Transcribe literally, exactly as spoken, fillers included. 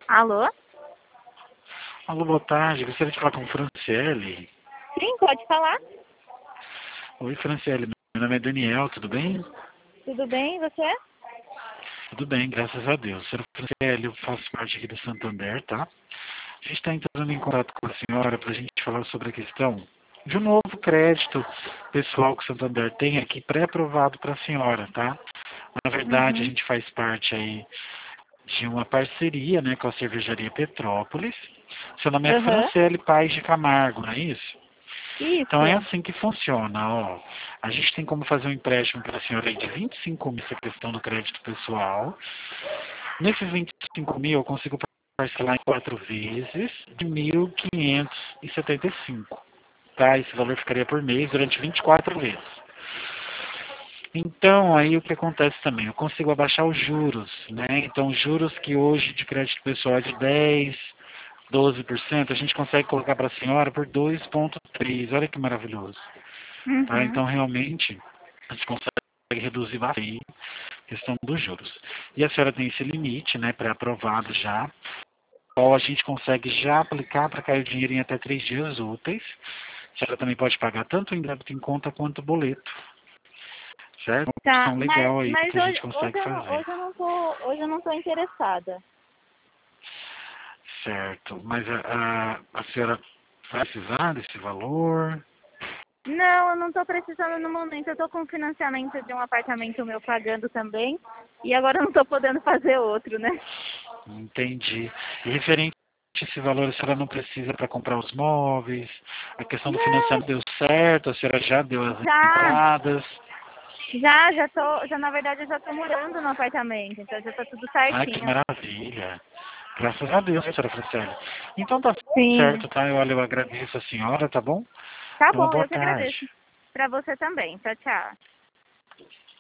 Alô? Alô, boa tarde. Gostaria de falar com Franciele. Sim, pode falar. Oi, Franciele. Meu nome é Daniel, tudo bem? Tudo bem, e você? Tudo bem, graças a Deus. Senhora Franciele, eu faço parte aqui do Santander, tá? A gente está entrando em contato com a senhora para a gente falar sobre a questão de um novo crédito pessoal que o Santander tem aqui pré-aprovado para a senhora, tá? Na verdade, a Uhum. gente faz parte aí de uma parceria, né, com a cervejaria Petrópolis. Seu nome é Aham. Franciele Paz de Camargo, não é isso? Então é Isso. assim que funciona, ó. A gente tem como fazer um empréstimo para a senhora aí de vinte e cinco mil, essa questão do crédito pessoal. Nesses vinte e cinco mil eu consigo parcelar em quatro vezes de mil quinhentos e setenta e cinco. Tá? Esse valor ficaria por mês durante vinte e quatro vezes. Então, aí o que acontece também? Eu consigo abaixar os juros, né? Então, juros que hoje de crédito pessoal é de dez, doze por cento, a gente consegue colocar para a senhora por dois vírgula três. Olha que maravilhoso. Tá? Uhum. Então, realmente, a gente consegue reduzir bastante a questão dos juros. E a senhora tem esse limite, né, pré-aprovado já, qual a gente consegue já aplicar para cair o dinheiro em até três dias úteis. A senhora também pode pagar tanto em débito em conta quanto boleto. Certo? Uma Tá, opção mas, legal aí mas que a hoje, gente hoje, consegue eu não, fazer. hoje eu não tô, hoje eu não tô interessada. Certo. Mas a, a, a senhora vai precisar desse valor? Não, eu não tô precisando no momento. Eu tô com financiamento de um apartamento meu pagando também. E agora eu não tô podendo fazer outro, né? Entendi. E referente a esse valor, a senhora não precisa para comprar os móveis? A questão do Não, financiamento deu certo? A senhora já deu as já, entradas? já, já tô, já na verdade eu já tô morando no apartamento, então já tá tudo Ai, que certinho. maravilha. Graças a Deus, senhora Franciele. Então tá Sim. certo, tá? Eu, olha, eu agradeço a senhora, tá bom? Tá Uma bom, boa eu que tarde. agradeço. Pra você também. Tchau, tchau.